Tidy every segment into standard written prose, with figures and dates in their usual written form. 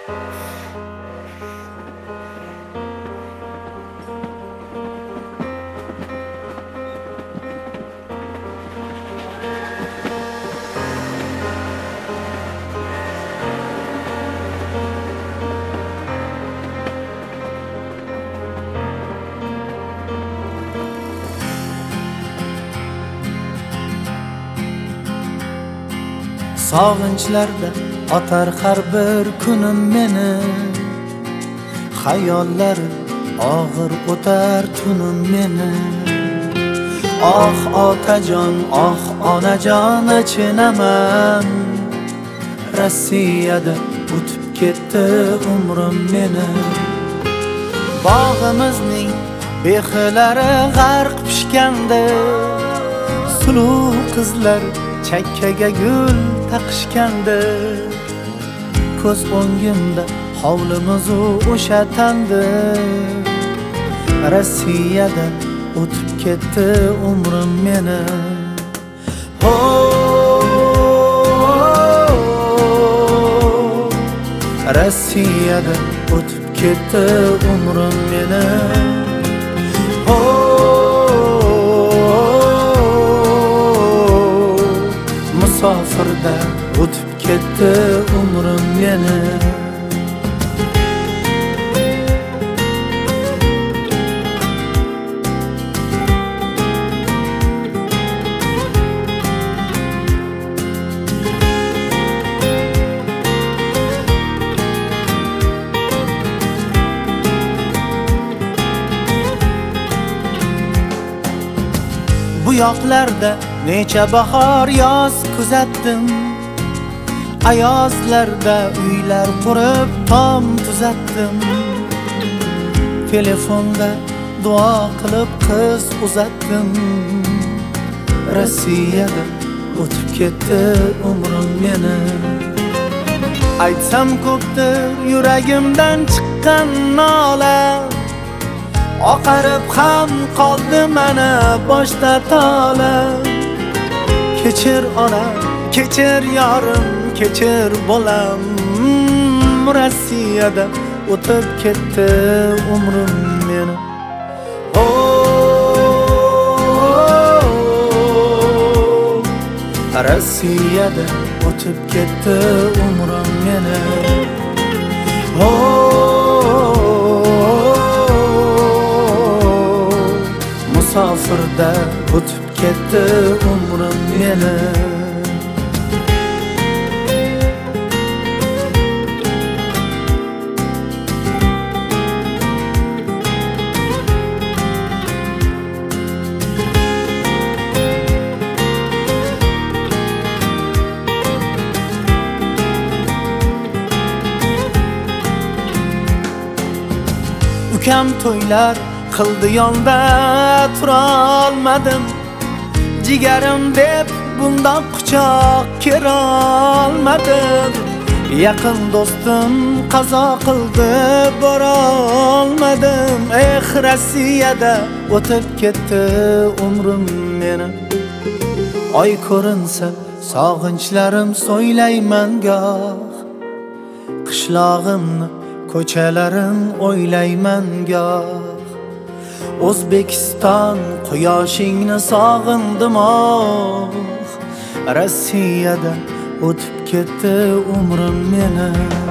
Sog'inchlarda otar har bir kunim meni, xayollar og'ir o'tar tunim meni. Oh otajon, oh onajon achinaman, Rossiyada o'tib ketdi umrim meni. Bog'imizning bexilari g'arq pishganda, suluv qizlar chakkaga gul taqishganda, ko'z o'ngimda hovlimiz o'sha tandi. Rossiyada o'tib ketdi umrim meni. Rossiyada o'tib ketdi umrim meni. Musofirda o'tib ketdi umrim meni. Bu yoqlarda necha bahor yoz kuzatdim, ayozlarda uylar qurib tom tuzatdim. Telefonda duo qilib qiz uzatdim. Rossiyada o'tib ketdi umrim meni. Aytsam ko'pdir yuragimdan chiqqan nola, oqarib ham qoldi mana boshda tola. Kechir onam, kechir yorim, kechir bolam, Rossiyada o'tib ketdi umrim meni. Rossiyada o'tib ketdi umrim meni. Musofirda o'tib ketdi umrim meni. Ukam to'ylar qildi yonda turolmadim, jigarim deb bundoq quchoq kerolmadim. Yaqin do'stim qazo qildi borolmadim. Rossiyada o'tib ketdi umrim meni. Oy ko'rinsa sog'inchlarim so'ylayman goh, qishlog'imni ko'chalarin o'ylayman goh. O'zbekiston quyoshingni sog'indim oh, Rossiyada o'tib ketdi umrim meni.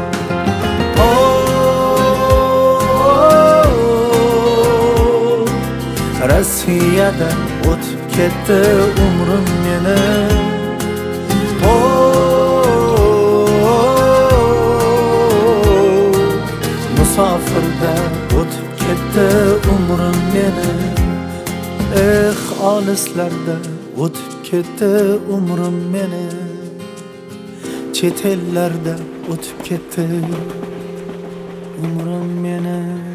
Rossiyada o'tib ketdi umrim meni. Musofirda o'tib ketdi umrim meni. Olislarda o'tib ketdi umrim meni. Chet ellarda o'tib ketdi umrim meni.